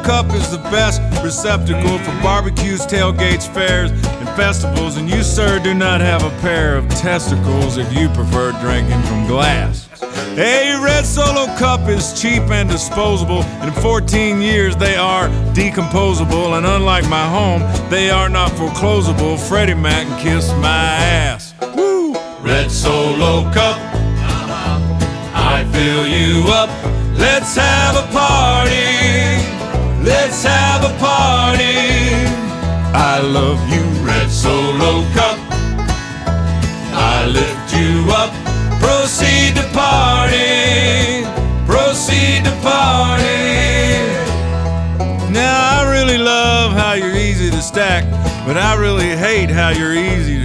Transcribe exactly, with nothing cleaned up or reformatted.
Cup is the best receptacle for barbecues, tailgates, fairs, and festivals. And you, sir, do not have a pair of testicles if you prefer drinking from glass. A Red Solo Cup is cheap and disposable. In fourteen years, they are decomposable. And unlike my home, they are not foreclosable. Freddie Mac can kiss my ass. Woo! Red Solo Cup, I fill you up. Let's have a party. Let's have a party. I love you, Red Solo Cup. I lift you up. Proceed to party. Proceed to party. Now I really love how you're easy to stack, but I really hate how you're easy to